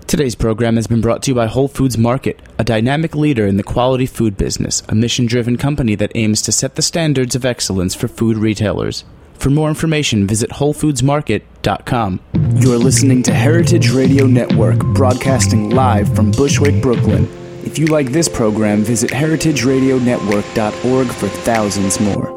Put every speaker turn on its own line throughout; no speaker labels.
Today's program has been brought to you by Whole Foods Market, a dynamic leader in the quality food business, a mission-driven company that aims to set the standards of excellence for food retailers. For more information, visit WholeFoodsMarket.com. You're listening to Heritage Radio Network, broadcasting live from Bushwick, Brooklyn. If you like this program, visit heritageradionetwork.org for thousands more.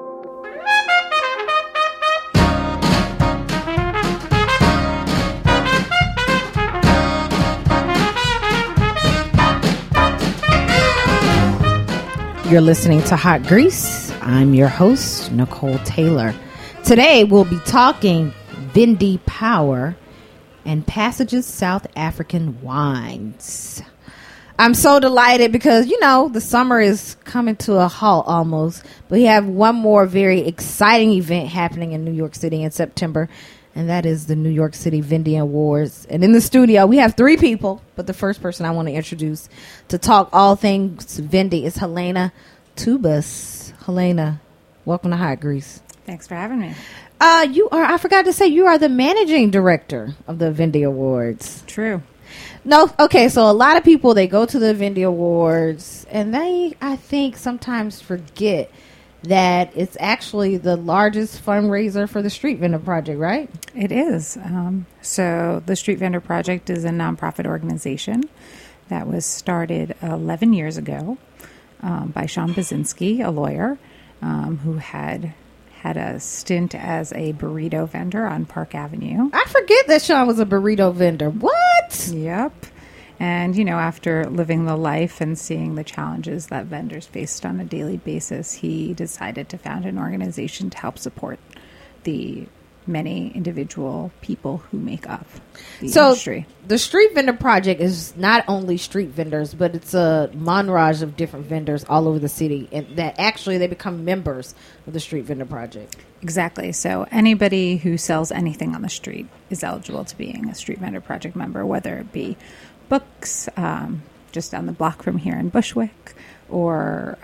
You're listening to Hot Grease. I'm your host, Nicole Taylor. Today, we'll be talking Vindi Power and Passages South African wines. I'm so delighted because, the summer is coming to a halt almost. But we have one more very exciting event happening in New York City in September, and that is the New York City Vindi Awards. And in the studio, we have three people, but the first person I want to introduce to talk all things Vindi is Helena Tubas. Helena, welcome to Hot Grease.
Thanks for having me.
I forgot to say, you are the managing director of the Vindi Awards.
True.
No, okay, so a lot of people, they go to the Vindi Awards, and they, I think, sometimes forget that it's actually the largest fundraiser for the Street Vendor Project, right?
It is. So the Street Vendor Project is a nonprofit organization that was started 11 years ago by Sean Basinski, a lawyer who had a stint as a burrito vendor on Park Avenue.
I forget that Sean was a burrito vendor. What?
Yep. And, after living the life and seeing the challenges that vendors faced on a daily basis, he decided to found an organization to help support the many individual people who make up the industry.
The Street Vendor Project is not only street vendors, but it's a montage of different vendors all over the city, and that actually they become members of the Street Vendor Project.
Exactly. So anybody who sells anything on the street is eligible to being a Street Vendor Project member, whether it be books just down the block from here in Bushwick, or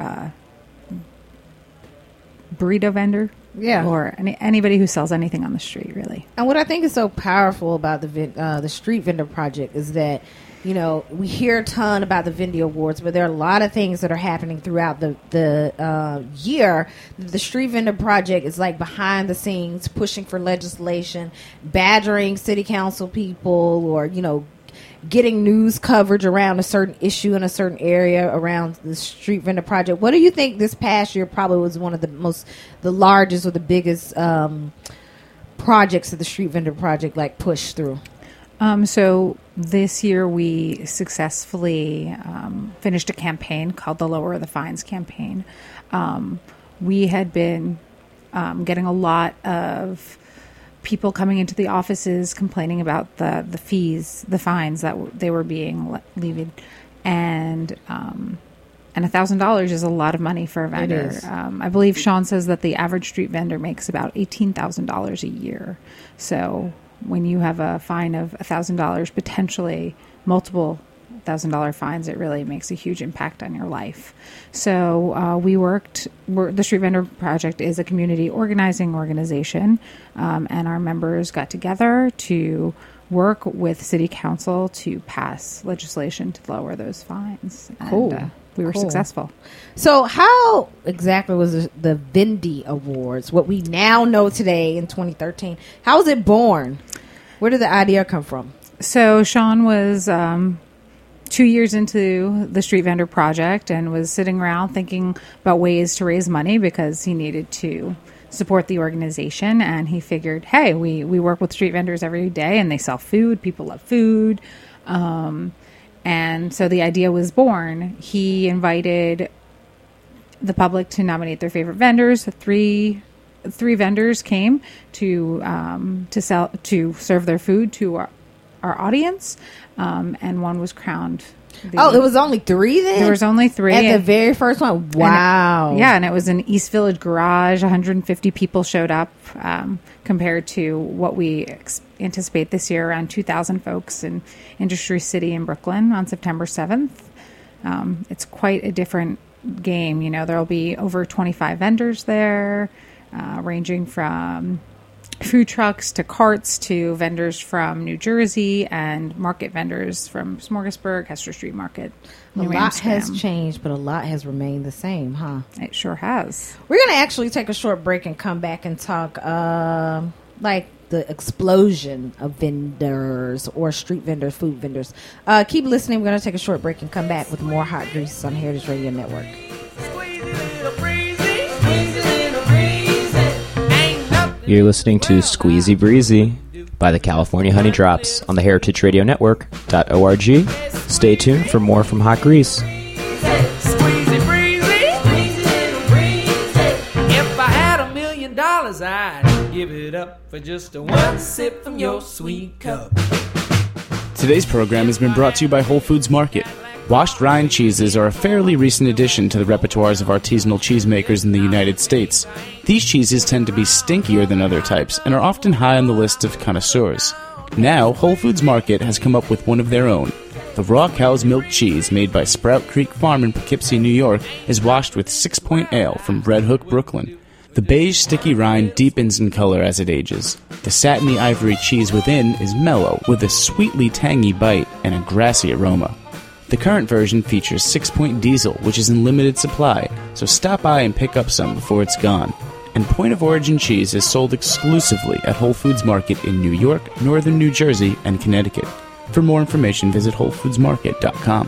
burrito vendor.
Yeah,
or anybody who sells anything on the street, really.
And what I think is so powerful about the Street Vendor Project is that, we hear a ton about the Vindi Awards, but there are a lot of things that are happening throughout the year. The Street Vendor Project is like behind the scenes, pushing for legislation, badgering city council people, or getting news coverage around a certain issue in a certain area around the Street Vendor Project. What do you think this past year probably was one of the largest or the biggest projects that the Street Vendor Project pushed through?
So this year we successfully finished a campaign called the Lower the Fines campaign. We had been getting a lot of people coming into the offices complaining about the fines that they were being levied, and $1,000 is a lot of money for a vendor.
It is.
I believe Sean says that the average street vendor makes about $18,000 a year. So when you have a fine of $1,000, potentially multiple $1,000 fines, it really makes a huge impact on your life. So the Street Vendor Project is a community organizing organization, and our members got together to work with City Council to pass legislation to lower those fines.
Cool.
And, we were successful.
So how exactly was the Vindi Awards, what we now know today in 2013, how was it born? Where did the idea come from?
So Sean was 2 years into the Street Vendor Project and was sitting around thinking about ways to raise money because he needed to support the organization. And he figured, hey, we work with street vendors every day and they sell food. People love food. And so the idea was born. He invited the public to nominate their favorite vendors. Three vendors came to serve their food to our audience, and one was crowned.
There was only three then?
There was only three.
At the very first one? Wow.
And it was an East Village garage. 150 people showed up, compared to what we anticipate this year, around 2,000 folks in Industry City in Brooklyn on September 7th. It's quite a different game. There will be over 25 vendors there, ranging from food trucks to carts to vendors from New Jersey and market vendors from Smorgasburg, Hester Street Market.
A lot has changed, but a lot has remained the same, huh?
It sure has.
We're going to actually take a short break and come back and talk like the explosion of vendors or street vendors, food vendors. Keep listening. We're going to take a short break and come back with more Hot Grease on Heritage Radio Network.
You're listening to Squeezy Breezy by the California Honey Drops on the Heritage Radio Network.org. Stay tuned for more from Hot Grease.
Squeezy breezy. If I had $1 million, I'd give it up for just a one sip from your sweet cup.
Today's program has been brought to you by Whole Foods Market. Washed rind cheeses are a fairly recent addition to the repertoires of artisanal cheesemakers in the United States. These cheeses tend to be stinkier than other types and are often high on the list of connoisseurs. Now, Whole Foods Market has come up with one of their own. The raw cow's milk cheese made by Sprout Creek Farm in Poughkeepsie, New York, is washed with 6 Point Ale from Red Hook, Brooklyn. The beige sticky rind deepens in color as it ages. The satiny ivory cheese within is mellow with a sweetly tangy bite and a grassy aroma. The current version features 6 Point Diesel, which is in limited supply, so stop by and pick up some before it's gone. And Point of Origin cheese is sold exclusively at Whole Foods Market in New York, Northern New Jersey, and Connecticut. For more information, visit WholeFoodsMarket.com.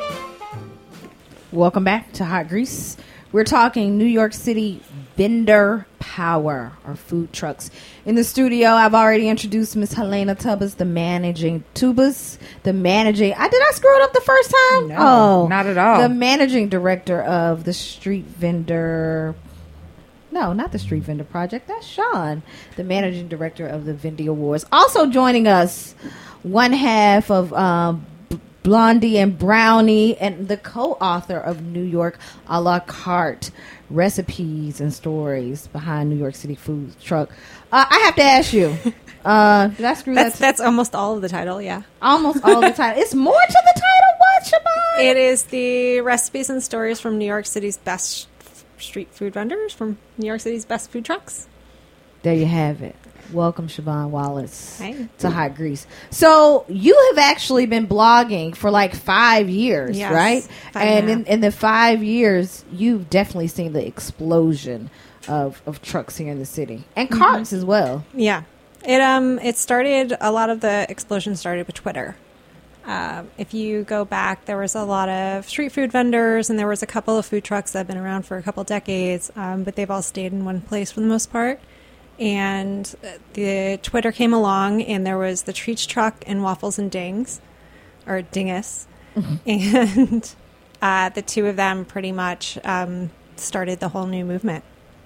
Welcome back to Hot Grease. We're talking New York City vendor power, or food trucks. In the studio, I've already introduced Miss Helena Tubas, the managing. Did I screw it up the first time?
No, not at all.
The managing director of the Street Vendor. No, not the Street Vendor Project. That's Sean, the managing director of the Vendy Awards. Also joining us, one half of Blondie and Brownie, and the co-author of New York a la carte recipes and stories behind New York City food truck. I have to ask you, did I screw that?
That's almost all of the title, yeah.
Almost all of the title. It's more to the title. What, Siobhan?
It is the recipes and stories from New York City's best street food vendors, from New York City's best food trucks.
There you have it. Welcome, Siobhan Wallace,
Hi.
to Hot Grease. So you have actually been blogging for like 5 years,
Yes,
right?
5 and a
And
half.
in the 5 years, you've definitely seen the explosion of trucks here in the city and carts as well.
Yeah. It started, a lot of the explosion started with Twitter. If you go back, there was a lot of street food vendors, and there was a couple of food trucks that have been around for a couple decades, but they've all stayed in one place for the most part. And the Twitter came along, and there was the Treats Truck and Waffles and Dings, or Dingus, and the two of them pretty much started the whole new movement.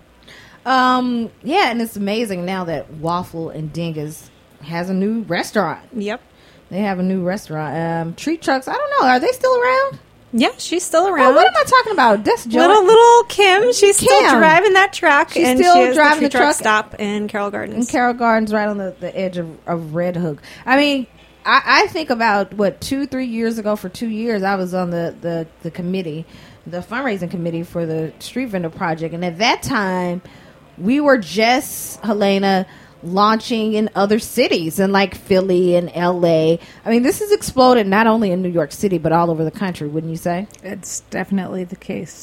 Yeah, and it's amazing now that Waffle and Dingus has a new restaurant.
Yep.
They have a new restaurant. Treat Trucks, I don't know. Are they still around?
Yeah, she's still
Oh,
around.
what am I talking about? That's Joe.
Little Kim, she's still
Kim.
driving that truck.
She's
and
still
she has
driving
the
the
Treat
truck.
stop in Carroll Gardens.
in Carroll Gardens, right on the edge of Red Hook. I mean, I think about, 2-3 years ago, for 2 years, I was on the committee, the fundraising committee for the Street Vendor Project. And at that time, we were just, Helena, launching in other cities, in like Philly and LA. I mean, this has exploded not only in New York City, but all over the country, wouldn't you say?
It's definitely the case.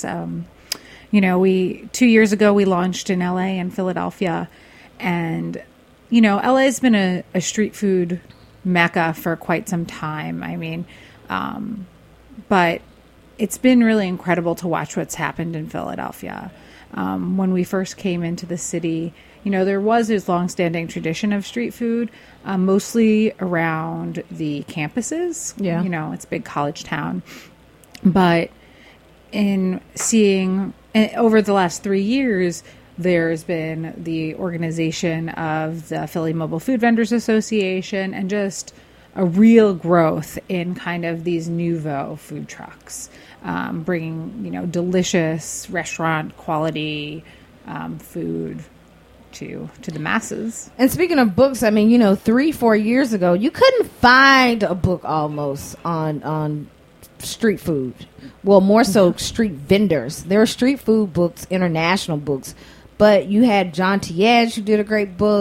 2 years ago, we launched in LA and Philadelphia. And, LA has been a street food mecca for quite some time. I mean, but it's been really incredible to watch what's happened in Philadelphia. When we first came into the city, there was this longstanding tradition of street food, mostly around the campuses.
Yeah.
It's a big college town. But in seeing over the last 3 years, there's been the organization of the Philly Mobile Food Vendors Association, and just a real growth in kind of these nouveau food trucks, bringing, delicious restaurant quality food to the masses.
And speaking of books, I mean, 3-4 years ago, you couldn't find a book almost on street food. Well, more so street vendors. There were street food books, international books, but you had John T. Edge, who did a great book.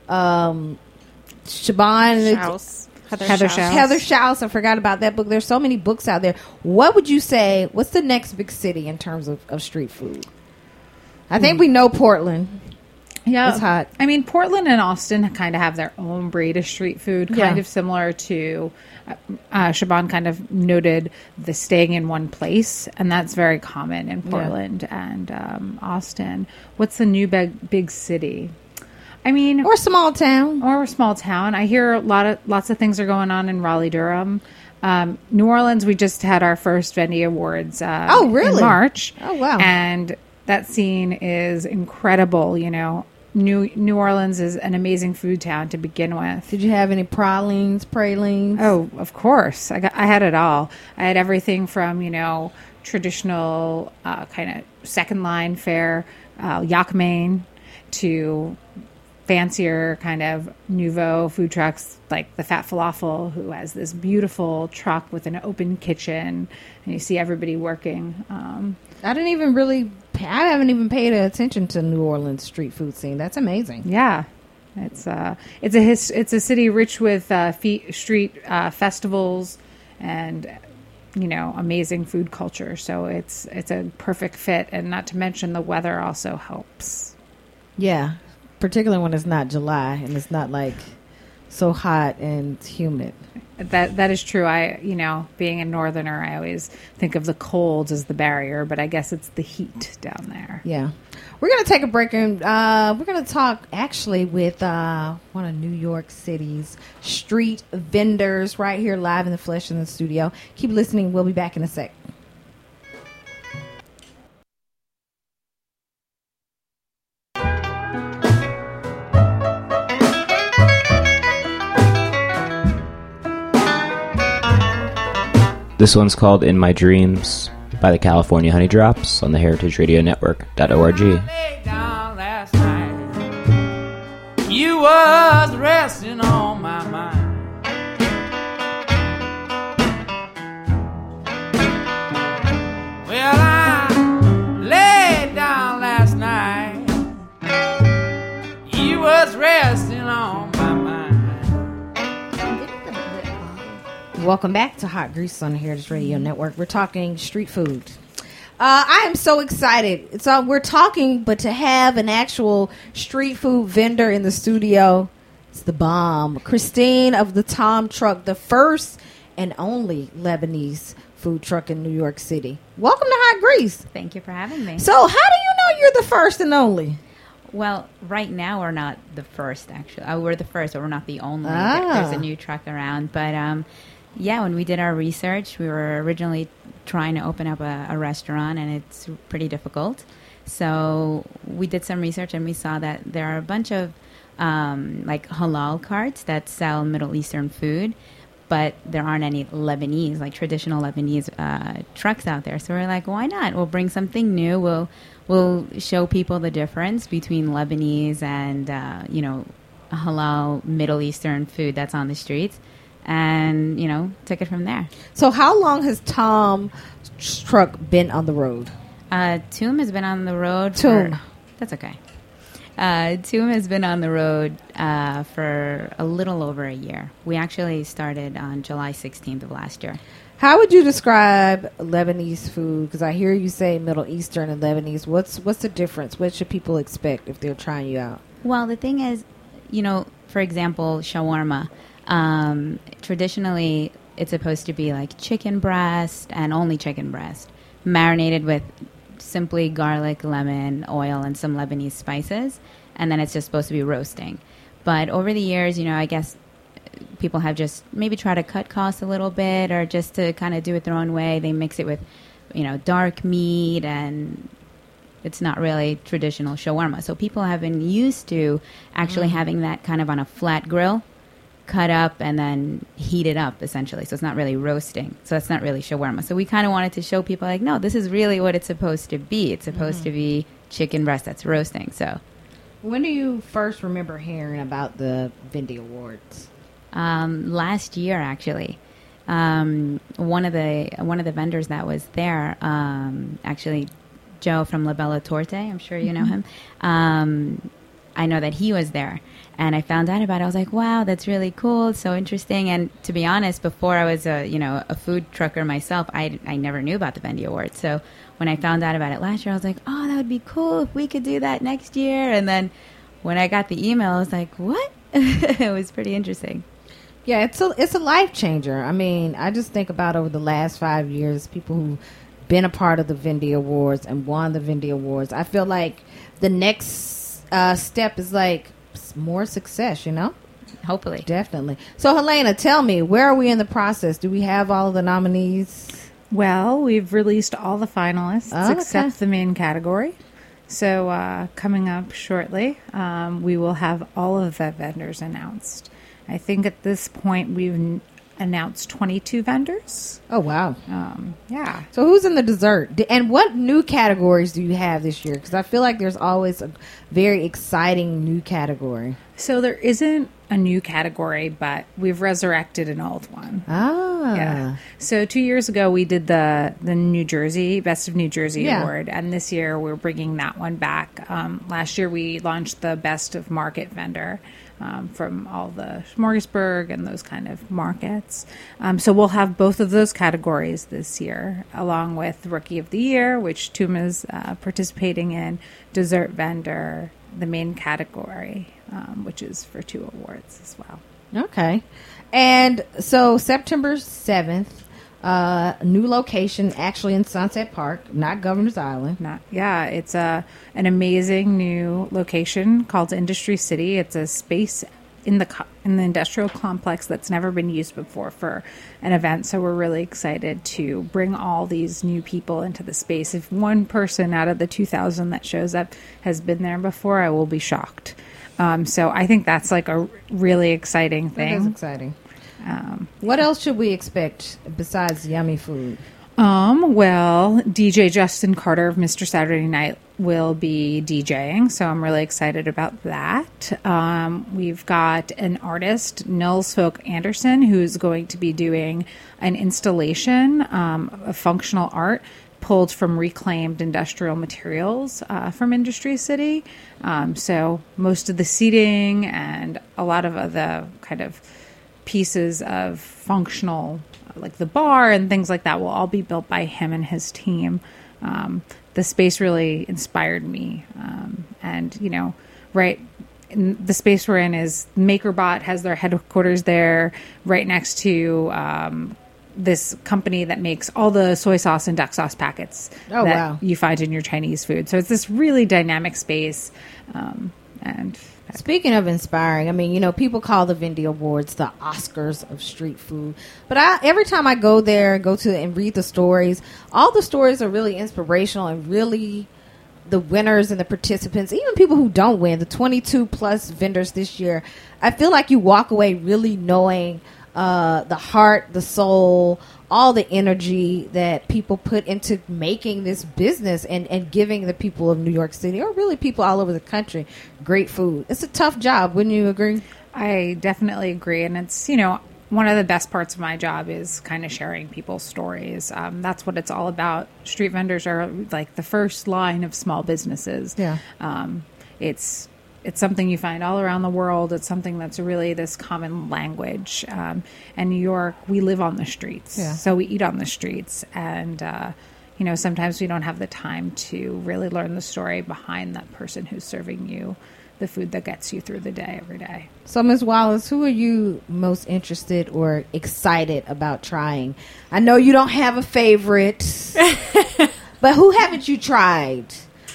Siobhan
Schaus.
Heather Schaus.
Heather Schaus. I forgot about that book. There's so many books out there. What would you say? What's the next big city in terms of street food? I think we know Portland.
Yeah,
It's hot.
I mean, Portland and Austin kind of have their own breed of street food, kind
Yeah.
of similar to Siobhan kind of noted the staying in one place, and that's very common in Portland and Austin. What's the new big city? I mean,
Or small town.
or a small town. I hear lots of things are going on in Raleigh, Durham. New Orleans, we just had our first Vendy Awards.
Oh, really?
In March.
Oh, wow.
And that scene is incredible. You know, New Orleans is an amazing food town to begin with.
Did you have any pralines?
Oh, of course. I had it all. I had everything from, traditional kind of second line fare, yak main, to fancier kind of nouveau food trucks like the Fat Falafel, who has this beautiful truck with an open kitchen, and you see everybody working.
I haven't even paid attention to New Orleans street food scene. That's amazing.
Yeah, it's a city rich with street festivals and amazing food culture. So it's a perfect fit, and not to mention the weather also helps.
Yeah, particularly when it's not July and it's not like so hot and humid.
That is true. Being a northerner, I always think of the cold as the barrier, but I guess it's the heat down there.
Yeah. We're going to take a break and we're going to talk actually with one of New York City's street vendors right here live in the flesh in the studio. Keep listening. We'll be back in a sec.
This one's called In My Dreams by the California Honey Drops on the Heritage Radio Network.org.
Lay down last night. You was resting on my mind. Well, I laid down last night. You was resting on my mind.
Welcome back to Hot Grease on the Heritage Radio Network. We're talking street food. I am so excited. So we're talking, but to have an actual street food vendor in the studio, it's the bomb. Christine of the Tom Truck, the first and only Lebanese food truck in New York City. Welcome to Hot Grease.
Thank you for having me.
So how do you know you're the first and only?
Well, right now we're not the first, actually. We're the first, but we're not the only.
Ah.
There's a new truck around. But, yeah, when we did our research, we were originally trying to open up a restaurant, and it's pretty difficult. So we did some research, and we saw that there are a bunch of, like, halal carts that sell Middle Eastern food, but there aren't any Lebanese, like traditional Lebanese trucks out there. So we're like, why not? We'll bring something new. We'll show people the difference between Lebanese and, halal Middle Eastern food that's on the streets. And, took it from there.
So how long has Tom's Truck been on the road?
Toom has been on the road.
Toom.
That's okay. Toom has been on the road for a little over a year. We actually started on July 16th of last year.
How would you describe Lebanese food? Because I hear you say Middle Eastern and Lebanese. What's the difference? What should people expect if they're trying you out?
Well, the thing is, for example, shawarma. Traditionally, it's supposed to be like chicken breast and only chicken breast, marinated with simply garlic, lemon, oil, and some Lebanese spices, and then it's just supposed to be roasting. But over the years, I guess people have just maybe tried to cut costs a little bit, or just to kind of do it their own way. They mix it with, dark meat, and it's not really traditional shawarma. So people have been used to actually having that kind of on a flat grill, cut up and then heat it up, essentially. So it's not really roasting. So it's not really shawarma. So we kind of wanted to show people, like, no, this is really what it's supposed to be. It's supposed to be chicken breast that's roasting. So
when do you first remember hearing about the Vendy Awards?
last year, actually. One of the vendors that was there, actually Joe from La Bella Torte, I'm sure you know him. I know that he was there. And I found out about it. I was like, wow, that's really cool. It's so interesting. And to be honest, before I was a food trucker myself, I never knew about the Vendy Awards. So when I found out about it last year, I was like, oh, that would be cool if we could do that next year. And then when I got the email, I was like, what? It was pretty interesting.
Yeah, it's a life changer. I mean, I just think about over the last 5 years, people who've been a part of the Vendy Awards and won the Vendy Awards. I feel like the next step is like more success,
Hopefully.
Definitely. So, Helena, tell me, where are we in the process? Do we have all of the nominees?
Well, we've released all the finalists
Oh, okay.
except the main category. So coming up shortly, we will have all of the vendors announced. I think at this point we've announced 22 vendors.
Oh, wow.
Yeah.
So who's in the dessert? And what new categories do you have this year? Because I feel like there's always a very exciting new category.
So there isn't a new category, but we've resurrected an old one.
Ah.
Yeah. So 2 years ago, we did the New Jersey Best of New Jersey
Yeah.
Award, and this year we're bringing that one back. Last year we launched the Best of Market Vendor from all the Smorgasburg and those kind of markets. So we'll have both of those categories this year, along with Rookie of the Year, which Tuma's participating in, Dessert Vendor, the main category, which is for 2 awards as well.
Okay. And so September 7th, new location actually in Sunset Park, not Governor's Island.
It's an amazing new location called Industry City. It's a space in the industrial complex that's never been used before for an event. So we're really excited to bring all these new people into the space. If one person out of the 2,000 that shows up has been there before, I will be shocked. So I think that's like a really exciting thing.
That is exciting. What else should we expect besides yummy food?
Well, DJ Justin Carter of Mr. Saturday Night will be DJing, so I'm really excited about that. We've got an artist, Nils Folk Anderson, who's going to be doing an installation of functional art pulled from reclaimed industrial materials from Industry City. So most of the seating and a lot of other kind of pieces of functional, like the bar and things like that, will all be built by him and his team. The space really inspired me. And, right in the space we're in is MakerBot has their headquarters there right next to this company that makes all the soy sauce and duck sauce packets you find in your Chinese food. So it's this really dynamic space. And
speaking of inspiring, I mean, people call the Vendy Awards the Oscars of street food. But every time I go there, and read the stories, all the stories are really inspirational, and really the winners and the participants, even people who don't win, the 22 plus vendors this year, I feel like you walk away really knowing the heart, the soul, all the energy that people put into making this business and giving the people of New York City, or really people all over the country, great food. It's a tough job. Wouldn't you agree?
I definitely agree. And it's, one of the best parts of my job is kind of sharing people's stories. That's what it's all about. Street vendors are like the first line of small businesses.
Yeah.
It's something you find all around the world. It's something that's really this common language. And New York, we live on the streets.
Yeah.
So we eat on the streets. And, sometimes we don't have the time to really learn the story behind that person who's serving you the food that gets you through the day every day.
So, Ms. Wallace, who are you most interested or excited about trying? I know you don't have a favorite, but who haven't you tried?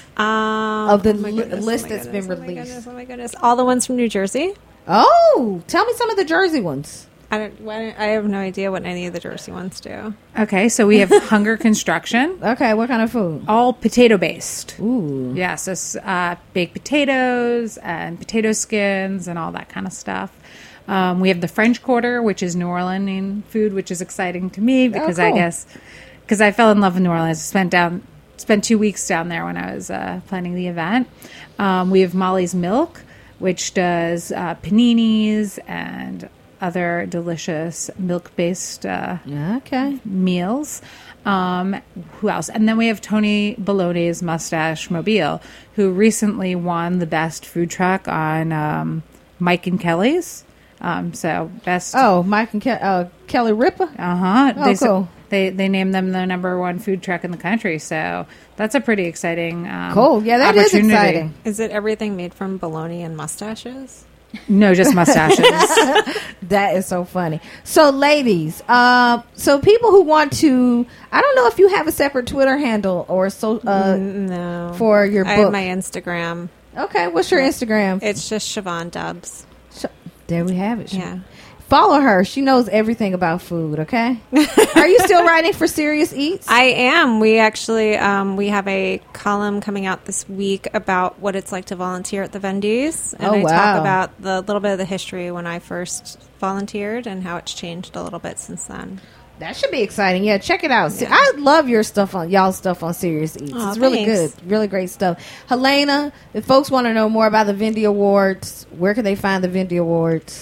Of the list that's been released.
Oh my goodness. All the ones from New Jersey?
Oh, tell me some of the Jersey ones.
I have no idea what any of the Jersey ones do.
Okay, so we have Hunger Construction.
Okay, what kind of food?
All potato-based.
Ooh.
Yeah, so baked potatoes and potato skins and all that kind of stuff. We have the French Quarter, which is New Orleans food, which is exciting to me because because I fell in love with New Orleans. Spent 2 weeks down there when I was planning the event. We have Molly's Milk, which does paninis and other delicious milk-based
Okay.
meals. Who else? And then we have Tony Baloney's Mustache Mobile, who recently won the best food truck on Mike and Kelly's. So best.
Oh, Mike and Kelly Ripa.
Oh,
cool.
They named them the #1 food truck in the country. So that's a pretty exciting.
Cool. Yeah, that is
opportunity.
exciting.
Is it everything made from bologna and mustaches?
No, just mustaches.
That is so funny. So, ladies, so people who want to, I don't know if you have a separate Twitter handle or so
No.
for your book.
I have my Instagram.
Okay, what's your Instagram?
It's just Siobhan Dubs.
There we have it.
Yeah.
Follow her. She knows everything about food, okay? Are you still writing for Serious Eats?
I am. We actually we have a column coming out this week about what it's like to volunteer at the Vendees. And I talk about the little bit of the history when I first volunteered and how it's changed a little bit since then.
That should be exciting. Yeah, check it out.
Yeah.
I love your stuff on y'all's stuff on Serious Eats.
Oh,
it's really
thanks.
good. Really great stuff. Helena, if folks want to know more about the Vendy Awards, where can they find the Vendy Awards?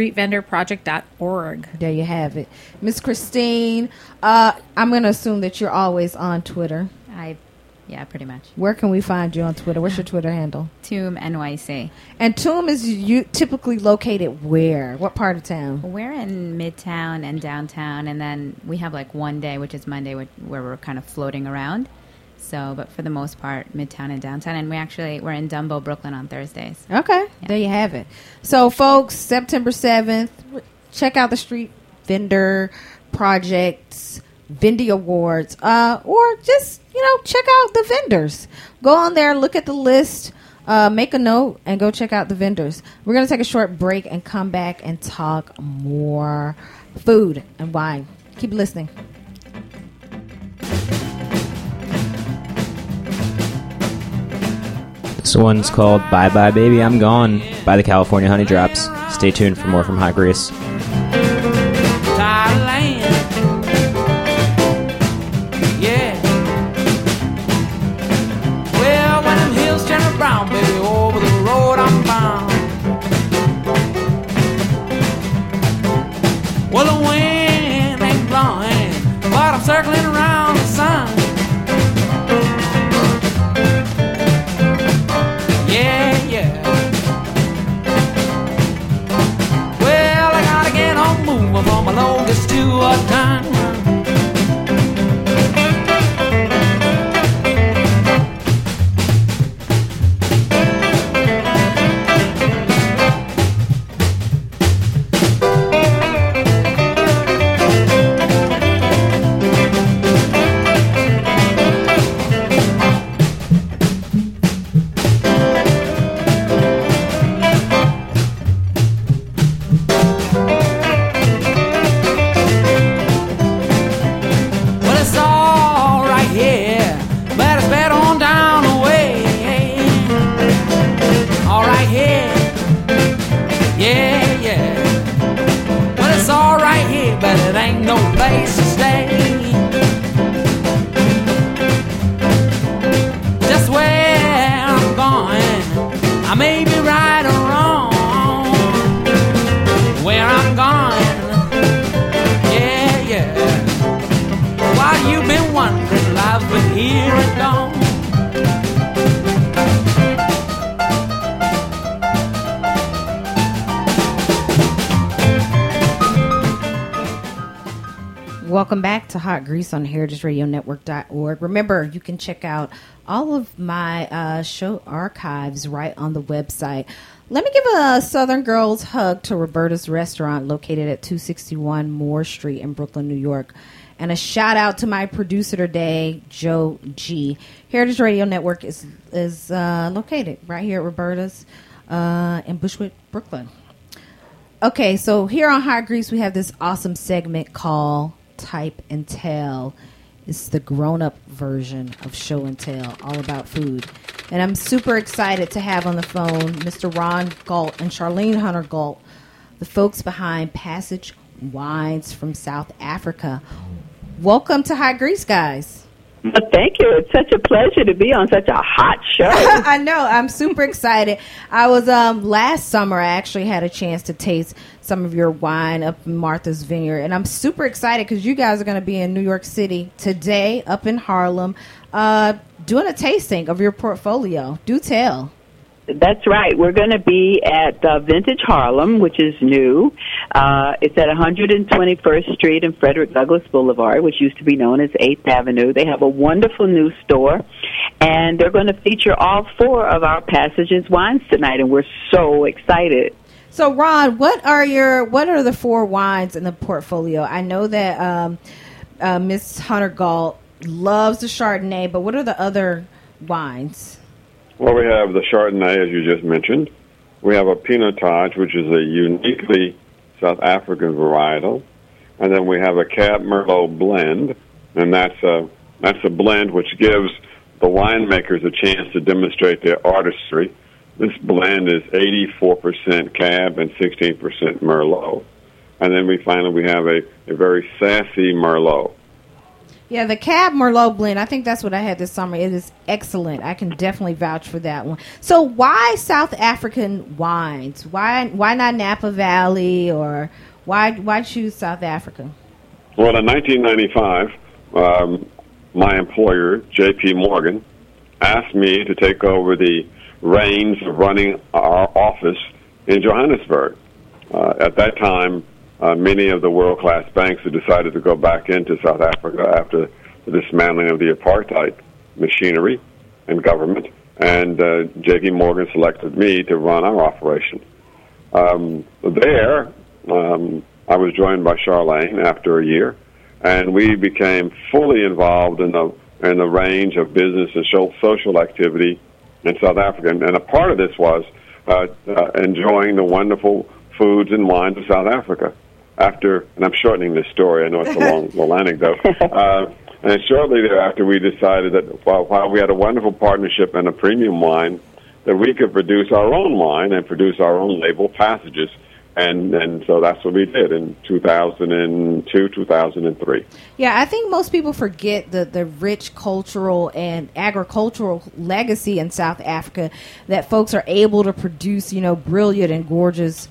StreetVendorProject.org.
There you have it. Miss Christine, I'm going to assume that you're always on Twitter.
Yeah, pretty much.
Where can we find you on Twitter? What's your Twitter handle?
Tomb NYC.
And Tomb is typically located where? What part of town?
We're in Midtown and downtown, and then we have like one day, which is Monday, where we're kind of floating around. So, but for the most part, Midtown and downtown, and we're in Dumbo, Brooklyn on Thursdays.
Okay, There you have it. So, folks, September 7th, check out the Street Vendor Project's Vendy Awards, or just, check out the vendors. Go on there, look at the list, make a note, and go check out the vendors. We're going to take a short break and come back and talk more food and wine. Keep listening.
This one's called Bye Bye Baby I'm Gone by the California Honey Drops. Stay tuned for more from Hot Grease.
Thailand. Yeah. Well, when them hills turn brown, baby, over the road I'm bound. Well, the wind ain't blowing, but I'm circling around the sun. Yeah, yeah. Well, I gotta get on moving from my longest to a time.
Welcome back to Hot Grease on heritageradionetwork.org. Remember, you can check out all of my show archives right on the website. Let me give a Southern Girls hug to Roberta's Restaurant located at 261 Moore Street in Brooklyn, New York. And a shout out to my producer today, Joe G. Heritage Radio Network is located right here at Roberta's in Bushwick, Brooklyn. Okay, so here on Hot Grease, we have this awesome segment called Type and Tell. It's the grown-up version of Show and Tell, all about food. And I'm super excited to have on the phone Mr. Ron Galt and Charlene Hunter Galt, the folks behind Passage Wines from South Africa. Welcome to Hot Grease, guys.
Well, thank you. It's such a pleasure to be on such a hot show.
I know. I'm super excited. I was last summer. I actually had a chance to taste some of your wine up in Martha's Vineyard, and I'm super excited because you guys are going to be in New York City today, up in Harlem, doing a tasting of your portfolio. Do tell.
That's right. We're going to be at Vintage Harlem, which is new. It's at 121st Street and Frederick Douglass Boulevard, which used to be known as 8th Avenue. They have a wonderful new store, and they're going to feature all 4 of our Passages wines tonight, and we're so excited.
So, Ron, what are the 4 wines in the portfolio? I know that Miss Hunter Galt loves the Chardonnay, but what are the other wines?
Well, we have the Chardonnay, as you just mentioned. We have a Pinotage, which is a uniquely South African varietal. And then we have a Cab Merlot blend, and that's a blend which gives the winemakers a chance to demonstrate their artistry. This blend is 84% Cab and 16% Merlot. And then we have a very sassy Merlot.
Yeah, the Cab Merlot blend, I think that's what I had this summer. It is excellent. I can definitely vouch for that one. So why South African wines? Why not Napa Valley, or why choose South Africa?
Well, in 1995, my employer, J.P. Morgan, asked me to take over the reins of running our office in Johannesburg. At that time, many of the world-class banks had decided to go back into South Africa after the dismantling of the apartheid machinery and government, and J.P. Morgan selected me to run our operation. There, I was joined by Charlene after a year, and we became fully involved in the range of business and social activity in South Africa. And a part of this was enjoying the wonderful foods and wines of South Africa. And I'm shortening this story, I know it's a long little anecdote, and shortly thereafter we decided that while we had a wonderful partnership and a premium wine, that we could produce our own wine and produce our own label, Passages, and so that's what we did in 2002, 2003.
Yeah, I think most people forget the rich cultural and agricultural legacy in South Africa, that folks are able to produce, brilliant and gorgeous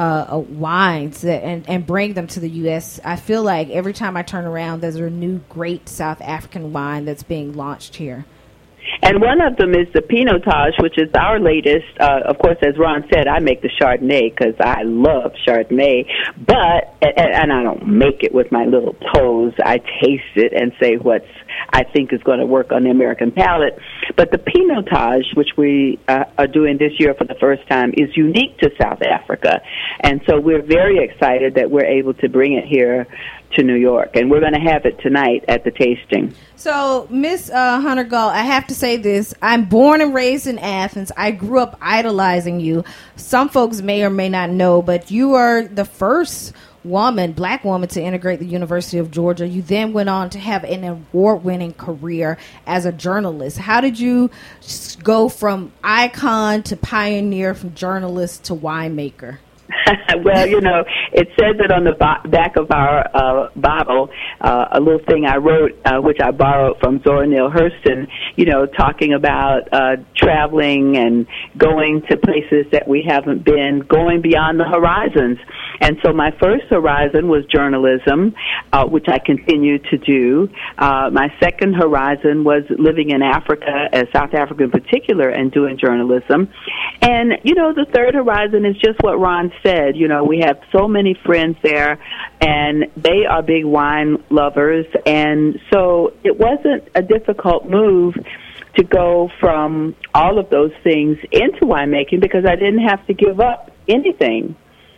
wines and bring them to the U.S. I feel like every time I turn around, there's a new great South African wine that's being launched here.
And one of them is the Pinotage, which is our latest. Of course, as Ron said, I make the Chardonnay because I love Chardonnay. But, and I don't make it with my little toes. I taste it and say what I think is going to work on the American palate. But the Pinotage, which we are doing this year for the first time, is unique to South Africa. And so we're very excited that we're able to bring it here to New York, and we're going to have it tonight at the tasting.
So, Miss Hunter Galt, I have to say this. I'm born and raised in Athens. I grew up idolizing you. Some folks may or may not know, but you are the first black woman to integrate the University of Georgia. You then went on to have an award-winning career as a journalist. How did you go from icon to pioneer, from journalist to winemaker?
Well, it says it on the back of our bottle, a little thing I wrote, which I borrowed from Zora Neale Hurston, talking about traveling and going to places that we haven't been, going beyond the horizons. And so my first horizon was journalism, which I continue to do. My second horizon was living in Africa, South Africa in particular, and doing journalism. And, the third horizon is just what Ron said. We have so many friends there, and they are big wine lovers. And so it wasn't a difficult move to go from all of those things into winemaking because I didn't have to give up anything.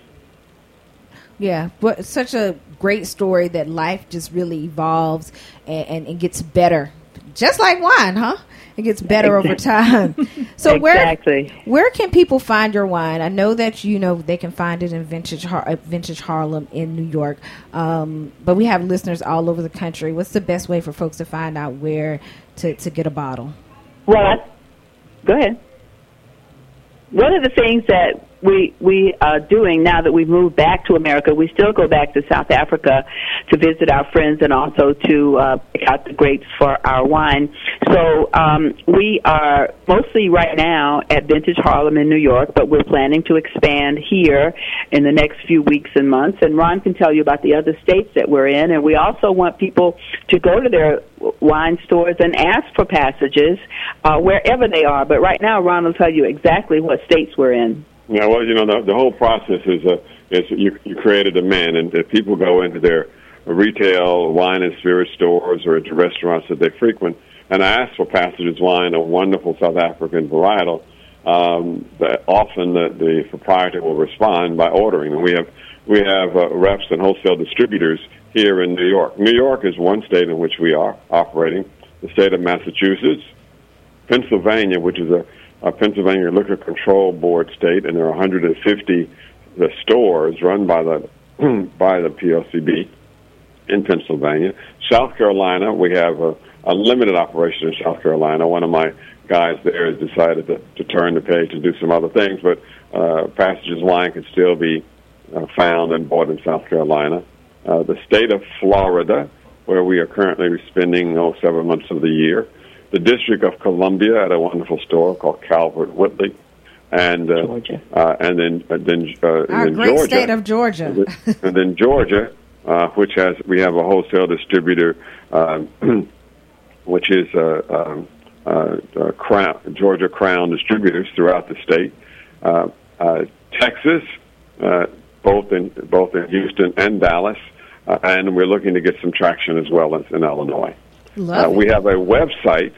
Yeah, but it's such a great story that life just really evolves and it gets better. Just like wine, huh? It gets better over time. So
exactly.
Where can people find your wine? I know that they can find it in Vintage Harlem in New York, but we have listeners all over the country. What's the best way for folks to find out where to get a bottle?
Well, go ahead. One of the things that we are doing now that we've moved back to America. We still go back to South Africa to visit our friends and also to pick out the grapes for our wine. So we are mostly right now at Vintage Harlem in New York, but we're planning to expand here in the next few weeks and months. And Ron can tell you about the other states that we're in. And we also want people to go to their wine stores and ask for passages wherever they are. But right now, Ron will tell you exactly what states we're in.
Yeah, well, the whole process is you create a demand, and if people go into their retail wine and spirit stores or into restaurants that they frequent and ask for Passages wine, a wonderful South African varietal, that often the proprietor will respond by ordering. And we have reps and wholesale distributors here in New York. New York is one state in which we are operating. The state of Massachusetts, Pennsylvania, which is a Pennsylvania Liquor Control Board state, and there are 150 stores run by the PLCB in Pennsylvania. South Carolina, we have a limited operation in South Carolina. One of my guys there has decided to turn the page and do some other things, but Passages wine can still be found and bought in South Carolina. The state of Florida, where we are currently spending 7 months of the year. The District of Columbia at a wonderful store called Calvert Whitley, and
Georgia,
and then
our great
Georgia,
state of Georgia,
and then Georgia, which we have a wholesale distributor, which is Georgia Crown Distributors throughout the state. Texas, both in Houston and Dallas, and we're looking to get some traction as well in Illinois. We have a website,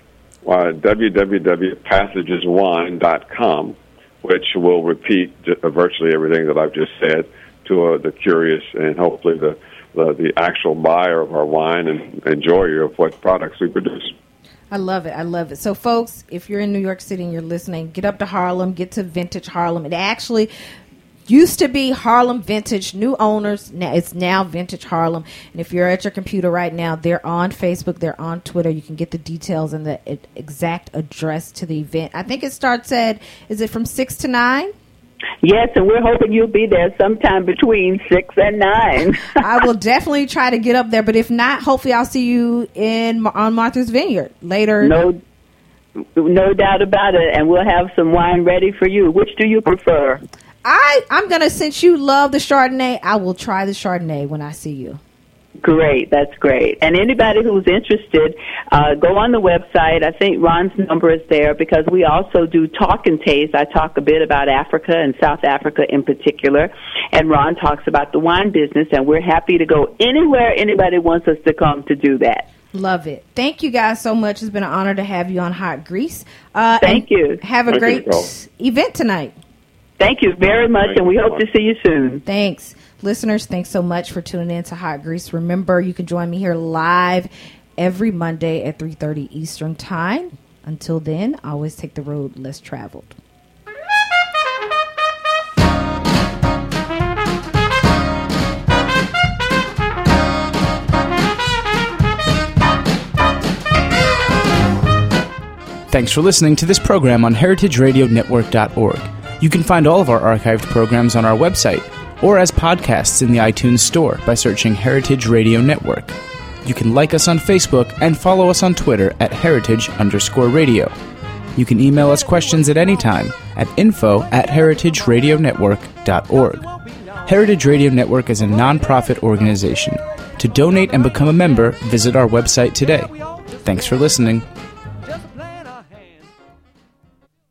www.passageswine.com, which will repeat virtually everything that I've just said to the curious and hopefully the actual buyer of our wine and enjoyer of what products we produce.
I love it. I love it. So, folks, if you're in New York City and you're listening, get up to Harlem, get to Vintage Harlem. It actually used to be Harlem Vintage, new owners. Now it's now Vintage Harlem. And if you're at your computer right now, they're on Facebook, they're on Twitter. You can get the details and the exact address to the event. I think it starts is it from 6 to 9?
Yes, and we're hoping you'll be there sometime between 6 and 9.
I will definitely try to get up there, but if not, hopefully I'll see you on Martha's Vineyard later.
No doubt about it, and we'll have some wine ready for you. Which do you prefer?
I'm going to, since you love the Chardonnay, I will try the Chardonnay when I see you.
Great. That's great. And anybody who's interested, go on the website. I think Ron's number is there because we also do talk and taste. I talk a bit about Africa and South Africa in particular, and Ron talks about the wine business, and we're happy to go anywhere anybody wants us to come to do that.
Love it. Thank you guys so much. It's been an honor to have you on Hot Grease.
Thank you.
Have a great event tonight.
Thank you very much, and we hope to see you soon.
Thanks. Listeners, thanks so much for tuning in to Hot Grease. Remember, you can join me here live every Monday at 3:30 Eastern Time. Until then, always take the road less traveled.
Thanks for listening to this program on heritageradionetwork.org. You can find all of our archived programs on our website or as podcasts in the iTunes Store by searching Heritage Radio Network. You can like us on Facebook and follow us on Twitter at @heritage_radio. You can email us questions at any time at info@heritageradionetwork.org. Heritage Radio Network is a non-profit organization. To donate and become a member, visit our website today. Thanks for listening.